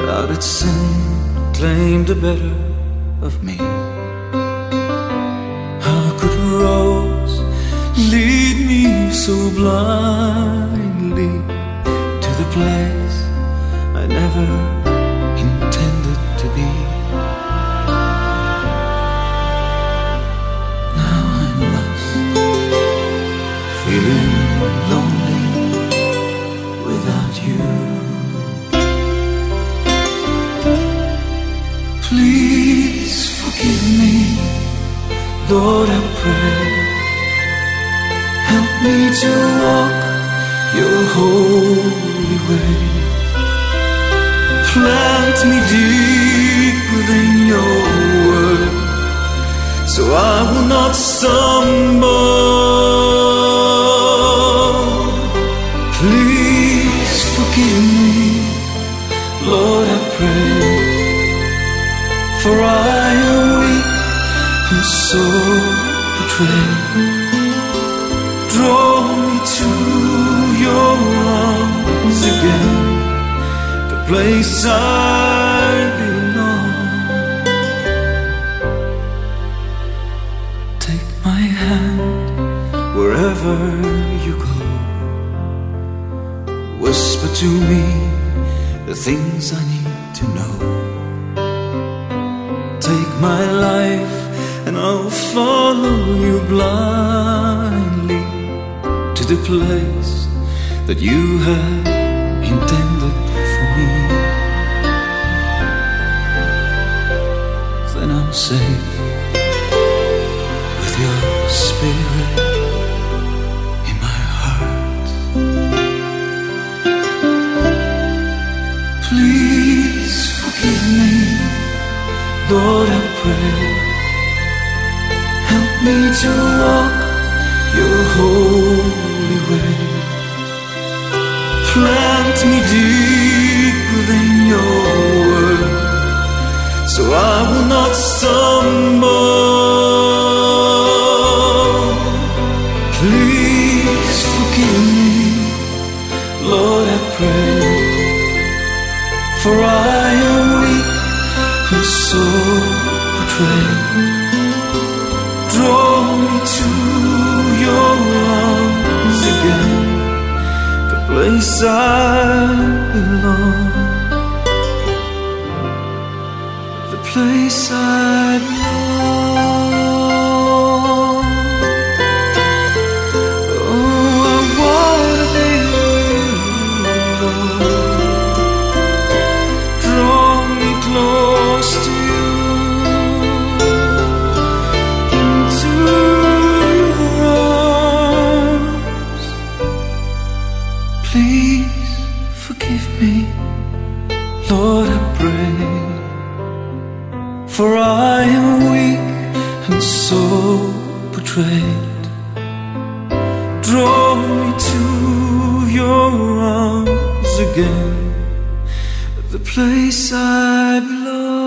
How did sin claim the better of me? How could a rose lead me so blindly to the place I never intended to be? Now I'm lost, feeling lonely without you. Please forgive me, Lord, I pray. Help me to walk your holy way. Plant me deep within your word, so I will not stumble. Please forgive me, Lord, I pray. For I am weak and so betrayed. Draw me to your arms again, the place I belong. Take my hand wherever you go. Whisper to me the things I need to know. Take my life and I'll follow you blindly to the place that you have intended for me. Then I'm safe with your spirit in my heart. Please forgive me, Lord, I pray. Help me to walk your holy way. Plant me deep within your word, so I will not stumble. Please forgive me, Lord, I pray. For I am weak and so betrayed. Draw me to your arms again, the place I belong, the place I belong. Oh, I wanna be with you, Lord. Draw me close to you. Please forgive me, Lord, I pray. For I am weak and so betrayed. Draw me to your arms again, the place I belong.